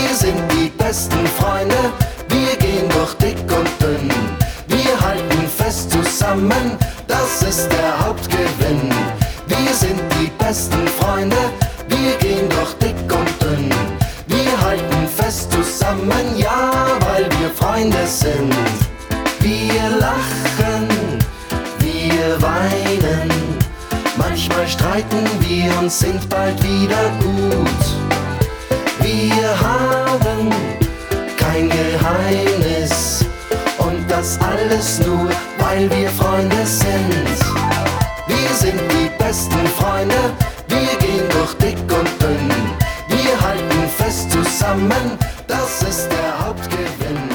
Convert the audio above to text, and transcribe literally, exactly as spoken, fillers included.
Wir sind die besten Freunde, wir gehen durch dick und dünn. Wir halten fest zusammen, das ist der Hauptgewinn. Wir sind die besten Freunde, wir gehen durch dick und dünn. Wir halten fest zusammen, ja, weil wir Freunde sind. Wir lachen, wir weinen, manchmal streiten wir und sind bald wieder gut. Wir haben kein Geheimnis und das alles nur, weil wir Freunde sind. Wir sind die besten Freunde, wir gehen durch dick und dünn. Wir halten fest zusammen, das ist der Hauptgewinn.